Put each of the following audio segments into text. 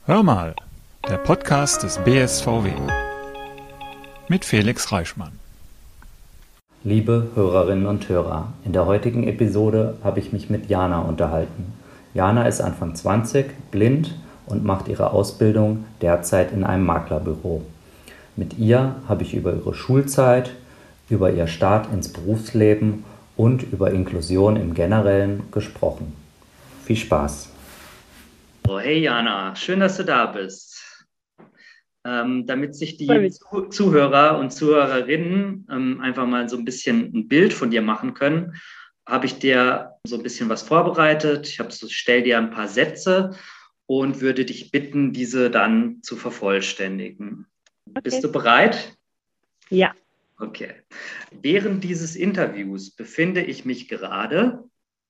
Hör mal, der Podcast des BSVW mit Felix Reichmann. Liebe Hörerinnen und Hörer, in der heutigen Episode habe ich mich mit Jana unterhalten. Jana ist Anfang 20, blind und macht ihre Ausbildung derzeit in einem Maklerbüro. Mit ihr habe ich über ihre Schulzeit, über ihr Start ins Berufsleben und über Inklusion im Generellen gesprochen. Viel Spaß! Hey Jana, schön, dass du da bist. Damit sich die Zuhörer und Zuhörerinnen einfach mal so ein bisschen ein Bild von dir machen können, habe ich dir so ein bisschen was vorbereitet. Stell dir ein paar Sätze und würde dich bitten, diese dann zu vervollständigen. Okay. Bist du bereit? Ja. Okay. Während dieses Interviews befinde ich mich gerade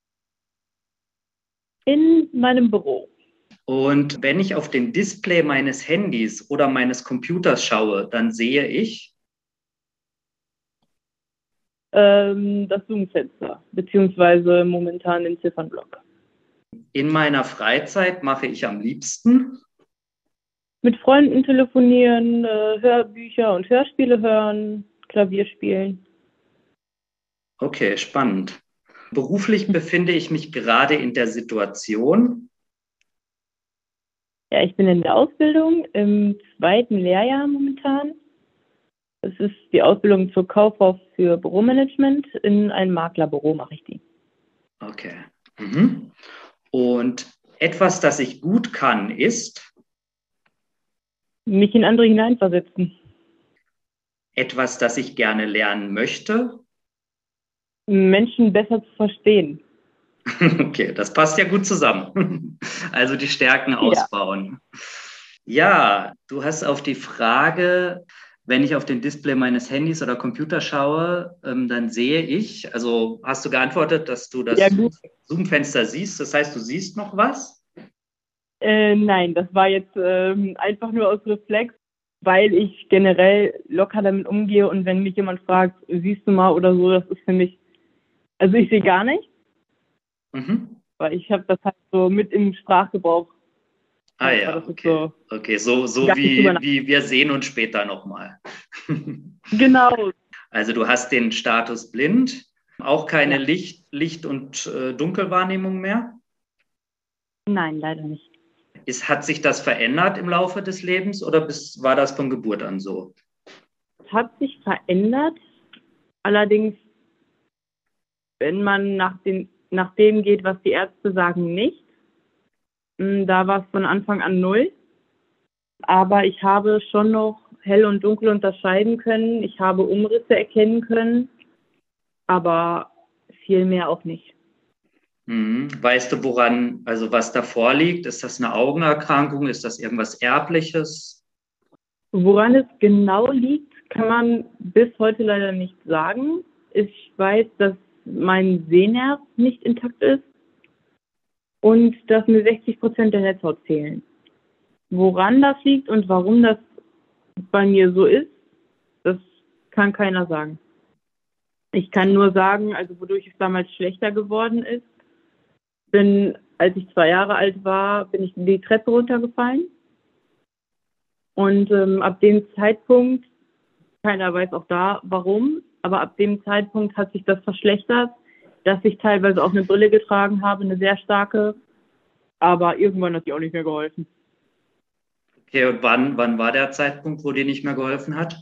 in meinem Büro. Und wenn ich auf den Display meines Handys oder meines Computers schaue, dann sehe ich das Zoom-Fenster, beziehungsweise momentan den Ziffernblock. In meiner Freizeit mache ich am liebsten mit Freunden telefonieren, Hörbücher und Hörspiele hören, Klavier spielen. Okay, spannend. Beruflich befinde ich mich gerade in der Situation. Ja, ich bin in der Ausbildung im 2. Lehrjahr momentan. Es ist die Ausbildung zur Kauffrau für Büromanagement. In einem Maklerbüro mache ich die. Okay. Mhm. Und etwas, das ich gut kann, ist? Mich in andere hineinversetzen. Etwas, das ich gerne lernen möchte? Menschen besser zu verstehen. Okay, das passt ja gut zusammen. Also die Stärken ausbauen. Ja, du hast auf die Frage, wenn ich auf den Display meines Handys oder Computer schaue, dann sehe ich, also hast du geantwortet, dass du das Zoom-Fenster siehst, das heißt, du siehst noch was? Nein, das war jetzt einfach nur aus Reflex, weil ich generell locker damit umgehe und wenn mich jemand fragt, siehst du mal oder so, das ist für mich, also ich sehe gar nicht. Mhm. Weil ich habe das halt so mit im Sprachgebrauch. Ah ja, okay. Okay, so wie wir sehen uns später nochmal. Genau. Also du hast den Status blind, auch keine Licht- und Dunkelwahrnehmung mehr? Nein, leider nicht. Hat sich das verändert im Laufe des Lebens oder war das von Geburt an so? Es hat sich verändert, allerdings, wenn man nach dem geht, was die Ärzte sagen, nicht. Da war es von Anfang an 0. Aber ich habe schon noch hell und dunkel unterscheiden können. Ich habe Umrisse erkennen können, aber viel mehr auch nicht. Weißt du, was davor liegt? Ist das eine Augenerkrankung? Ist das irgendwas Erbliches? Woran es genau liegt, kann man bis heute leider nicht sagen. Ich weiß, dass mein Sehnerv nicht intakt ist und dass mir 60% der Netzhaut fehlen. Woran das liegt und warum das bei mir so ist, das kann keiner sagen. Ich kann nur sagen, also wodurch es damals schlechter geworden ist, als ich 2 Jahre alt war, bin ich die Treppe runtergefallen. Und ab dem Zeitpunkt, keiner weiß auch da warum, aber ab dem Zeitpunkt hat sich das verschlechtert, dass ich teilweise auch eine Brille getragen habe, eine sehr starke, aber irgendwann hat die auch nicht mehr geholfen. Okay, und wann war der Zeitpunkt, wo dir nicht mehr geholfen hat?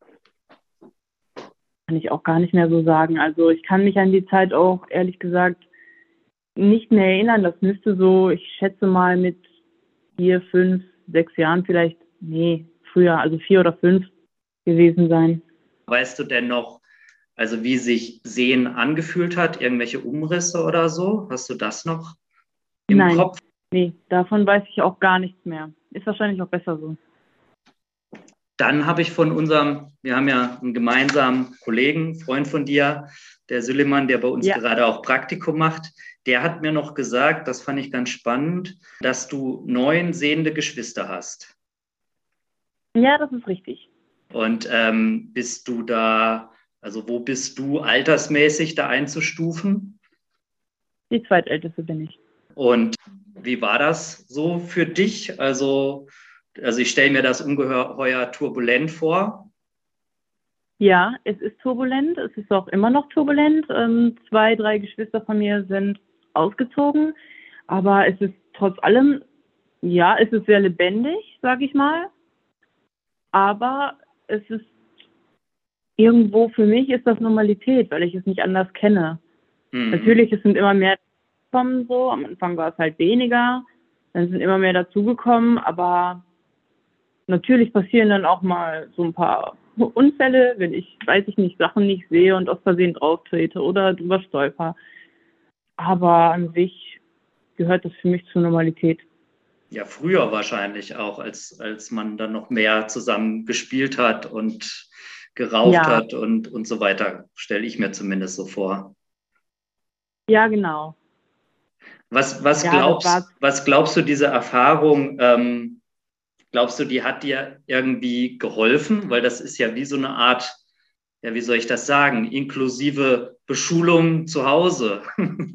Kann ich auch gar nicht mehr so sagen. Also ich kann mich an die Zeit auch, ehrlich gesagt, nicht mehr erinnern. Das müsste so, ich schätze mal mit 4, 5, 6 Jahren vielleicht, früher, also 4 oder 5 gewesen sein. Weißt du denn noch, also wie sich Sehen angefühlt hat, irgendwelche Umrisse oder so? Hast du das noch im Kopf? Nee, davon weiß ich auch gar nichts mehr. Ist wahrscheinlich auch besser so. Dann habe ich wir haben ja einen gemeinsamen Kollegen, Freund von dir, der Süleyman, der bei uns gerade auch Praktikum macht. Der hat mir noch gesagt, das fand ich ganz spannend, dass du 9 sehende Geschwister hast. Ja, das ist richtig. Und bist du da, also wo bist du altersmäßig da einzustufen? Die zweitälteste bin ich. Und Wie war das so für dich? Also ich stelle mir das ungeheuer turbulent vor. Ja, es ist turbulent. Es ist auch immer noch turbulent. 2, 3 Geschwister von mir sind ausgezogen. Aber es ist trotz allem, ja, es ist sehr lebendig, sage ich mal. Aber es ist irgendwo, für mich ist das Normalität, weil ich es nicht anders kenne. Natürlich, es sind immer mehr gekommen so. Am Anfang war es halt weniger. Dann sind immer mehr dazugekommen. Aber natürlich passieren dann auch mal so ein paar Unfälle, wenn ich, weiß ich nicht, Sachen nicht sehe und aus Versehen drauf trete oder drüber stolper. Aber an sich gehört das für mich zur Normalität. Ja, früher wahrscheinlich auch, als man dann noch mehr zusammen gespielt hat und geraucht hat und so weiter, stelle ich mir zumindest so vor. Ja, genau. Was glaubst du, diese Erfahrung, glaubst du, die hat dir irgendwie geholfen? Weil das ist ja wie so eine Art, ja, wie soll ich das sagen, inklusive Beschulung zu Hause,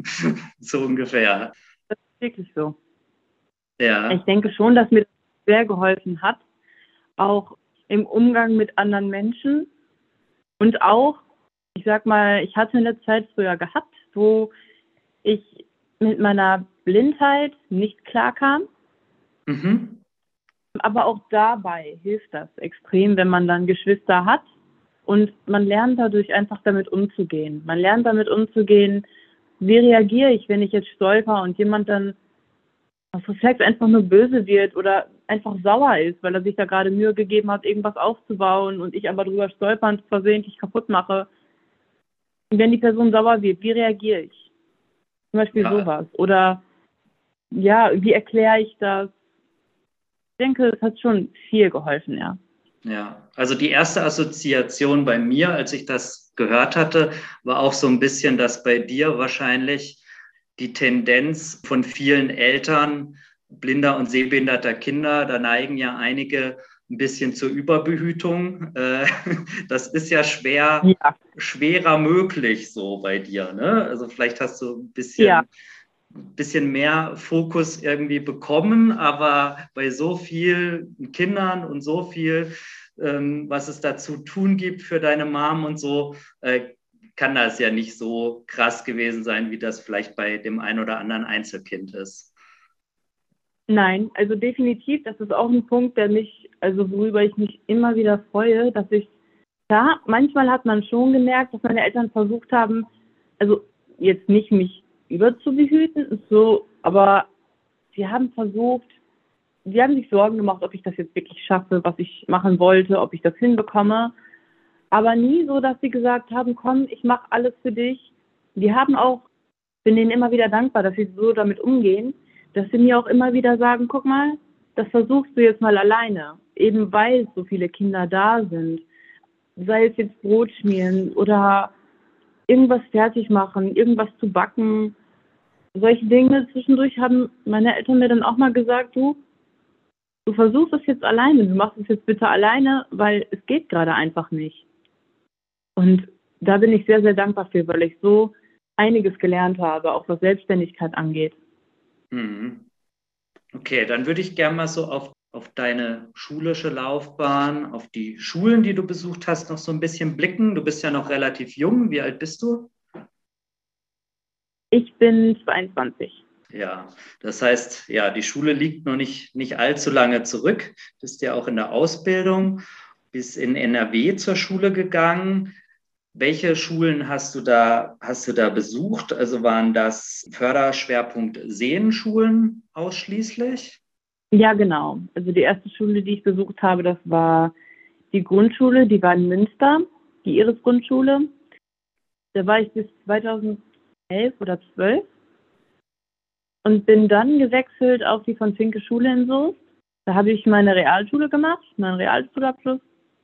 so ungefähr. Das ist wirklich so. Ja. Ich denke schon, dass mir das sehr geholfen hat, auch im Umgang mit anderen Menschen und auch, ich sag mal, ich hatte eine Zeit früher gehabt, wo ich mit meiner Blindheit nicht klarkam. Mhm. Aber auch dabei hilft das extrem, wenn man dann Geschwister hat und man lernt dadurch einfach damit umzugehen. Man lernt damit umzugehen, wie reagiere ich, wenn ich jetzt stolper und jemand dann aus Reflex einfach nur böse wird oder einfach sauer ist, weil er sich da gerade Mühe gegeben hat, irgendwas aufzubauen und ich aber drüber stolpernd versehentlich kaputt mache. Und wenn die Person sauer wird, wie reagiere ich? Zum Beispiel sowas. Oder ja, wie erkläre ich das? Ich denke, es hat schon viel geholfen, ja. Ja, also die erste Assoziation bei mir, als ich das gehört hatte, war auch so ein bisschen, dass bei dir wahrscheinlich die Tendenz von vielen Eltern blinder und sehbehinderter Kinder, da neigen ja einige ein bisschen zur Überbehütung. Das ist ja schwerer möglich so bei dir, ne? Also vielleicht hast du ein bisschen mehr Fokus irgendwie bekommen, aber bei so vielen Kindern und so viel, was es da zu tun gibt für deine Mom und so, kann das ja nicht so krass gewesen sein, wie das vielleicht bei dem einen oder anderen Einzelkind ist. Nein, also definitiv, das ist auch ein Punkt, worüber ich mich immer wieder freue, dass manchmal hat man schon gemerkt, dass meine Eltern versucht haben, also jetzt nicht mich überzubehüten, so, aber sie haben sich Sorgen gemacht, ob ich das jetzt wirklich schaffe, was ich machen wollte, ob ich das hinbekomme, aber nie so, dass sie gesagt haben, komm, ich mache alles für dich. Die haben auch, bin denen immer wieder dankbar, dass sie so damit umgehen, dass sie mir auch immer wieder sagen, guck mal, das versuchst du jetzt mal alleine, eben weil so viele Kinder da sind, sei es jetzt Brot schmieren oder irgendwas fertig machen, irgendwas zu backen. Solche Dinge zwischendurch haben meine Eltern mir dann auch mal gesagt, du versuchst es jetzt alleine, du machst es jetzt bitte alleine, weil es geht gerade einfach nicht. Und da bin ich sehr, sehr dankbar für, weil ich so einiges gelernt habe, auch was Selbstständigkeit angeht. Okay, dann würde ich gerne mal so auf deine schulische Laufbahn, auf die Schulen, die du besucht hast, noch so ein bisschen blicken. Du bist ja noch relativ jung. Wie alt bist du? Ich bin 22. Ja, das heißt, ja, die Schule liegt noch nicht allzu lange zurück. Du bist ja auch in der Ausbildung, bist in NRW zur Schule gegangen. Welche Schulen hast du da besucht? Also waren das Förderschwerpunkt Sehenschulen ausschließlich? Ja, genau. Also die erste Schule, die ich besucht habe, das war die Grundschule, die war in Münster, die Iris-Grundschule. Da war ich bis 2011 oder 12 und bin dann gewechselt auf die von Finke Schule in Soest. Da habe ich meine Realschule gemacht, meinen Realschulabschluss.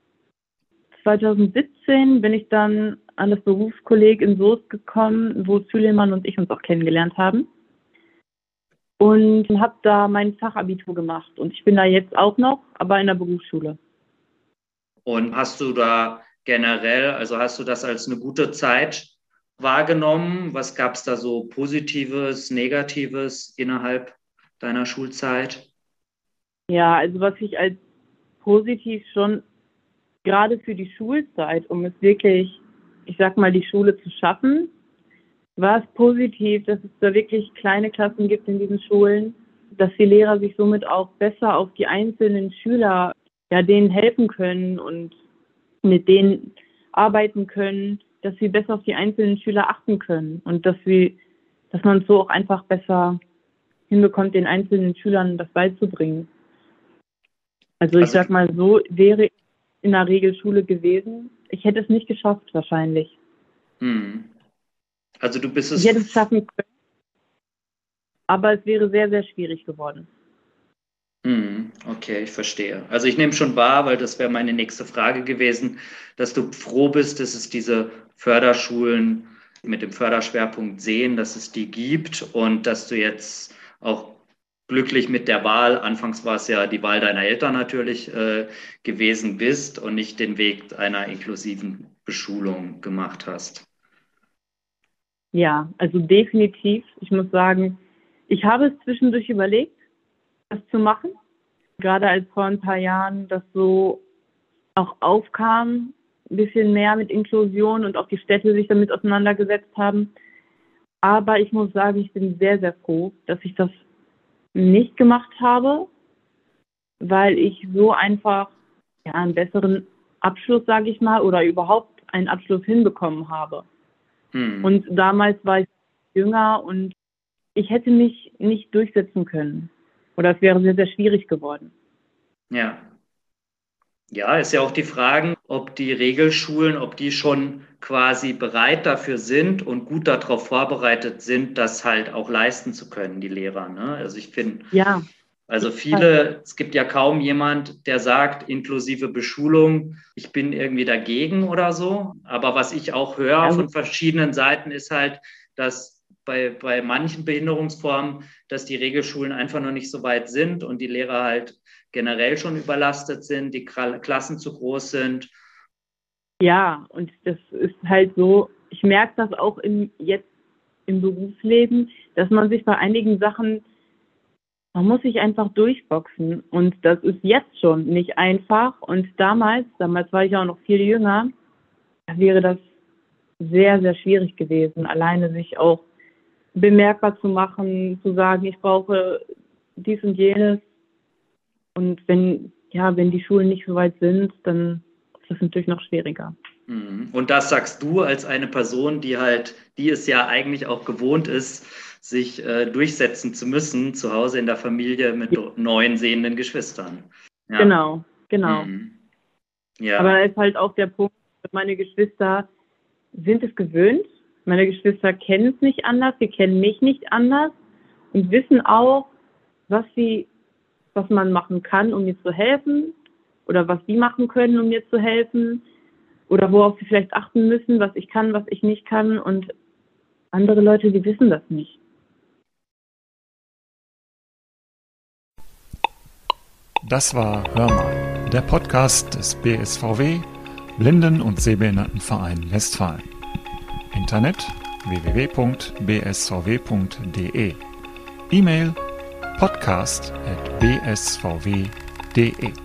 2017 bin ich dann an das Berufskolleg in Soest gekommen, wo Süleyman und ich uns auch kennengelernt haben. Und habe da mein Fachabitur gemacht. Und ich bin da jetzt auch noch, aber in der Berufsschule. Und hast du da generell, also hast du das als eine gute Zeit wahrgenommen? Was gab es da so Positives, Negatives innerhalb deiner Schulzeit? Ja, also was ich als positiv schon gerade für die Schulzeit, um es wirklich, ich sag mal, die Schule zu schaffen, war es positiv, dass es da wirklich kleine Klassen gibt in diesen Schulen, dass die Lehrer sich somit auch besser auf die einzelnen Schüler, ja, denen helfen können und mit denen arbeiten können, dass sie besser auf die einzelnen Schüler achten können und dass man es so auch einfach besser hinbekommt, den einzelnen Schülern das beizubringen. Also ich sag mal so, wäre ich in der Regelschule gewesen, ich hätte es nicht geschafft wahrscheinlich. Also du bist es... Ich hätte es schaffen können, aber es wäre sehr, sehr schwierig geworden. Okay, ich verstehe. Also ich nehme schon wahr, weil das wäre meine nächste Frage gewesen, dass du froh bist, dass es diese Förderschulen mit dem Förderschwerpunkt sehen, dass es die gibt und dass du jetzt auch glücklich mit der Wahl, anfangs war es ja die Wahl deiner Eltern natürlich gewesen bist und nicht den Weg einer inklusiven Beschulung gemacht hast. Ja, also definitiv. Ich muss sagen, ich habe es zwischendurch überlegt, das zu machen. Gerade als vor ein paar Jahren das so auch aufkam, ein bisschen mehr mit Inklusion und auch die Städte sich damit auseinandergesetzt haben. Aber ich muss sagen, ich bin sehr, sehr froh, dass ich das nicht gemacht habe, weil ich so einfach einen besseren Abschluss, sage ich mal, oder überhaupt einen Abschluss hinbekommen habe. Und damals war ich jünger und ich hätte mich nicht durchsetzen können. Oder es wäre sehr, sehr schwierig geworden. Ja. Ja, ist ja auch die Frage, ob die Regelschulen, ob die schon quasi bereit dafür sind und gut darauf vorbereitet sind, das halt auch leisten zu können, die Lehrer. Ne? Also ich finde, also es gibt ja kaum jemand, der sagt, inklusive Beschulung, ich bin irgendwie dagegen oder so. Aber was ich auch höre von verschiedenen Seiten ist halt, dass bei manchen Behinderungsformen, dass die Regelschulen einfach noch nicht so weit sind und die Lehrer halt generell schon überlastet sind, die Klassen zu groß sind. Ja, und das ist halt so, ich merke das auch jetzt im Berufsleben, dass man sich bei einigen Sachen, man muss sich einfach durchboxen und das ist jetzt schon nicht einfach und damals war ich auch noch viel jünger, da wäre das sehr, sehr schwierig gewesen, alleine sich auch bemerkbar zu machen, zu sagen, ich brauche dies und jenes. Und wenn die Schulen nicht so weit sind, dann ist das natürlich noch schwieriger. Und das sagst du als eine Person, die es ja eigentlich auch gewohnt ist, sich durchsetzen zu müssen, zu Hause in der Familie mit 9 sehenden Geschwistern. Ja. Genau. Ja. Aber da ist halt auch der Punkt, meine Geschwister sind es gewöhnt. Meine Geschwister kennen es nicht anders, sie kennen mich nicht anders und wissen auch, was man machen kann, um mir zu helfen oder was die machen können, um mir zu helfen oder worauf sie vielleicht achten müssen, was ich kann, was ich nicht kann und andere Leute, die wissen das nicht. Das war Hör mal, der Podcast des BSVW, Blinden- und Sehbehindertenverein Westfalen. Internet www.bsvw.de. E-Mail podcast@bsvw.de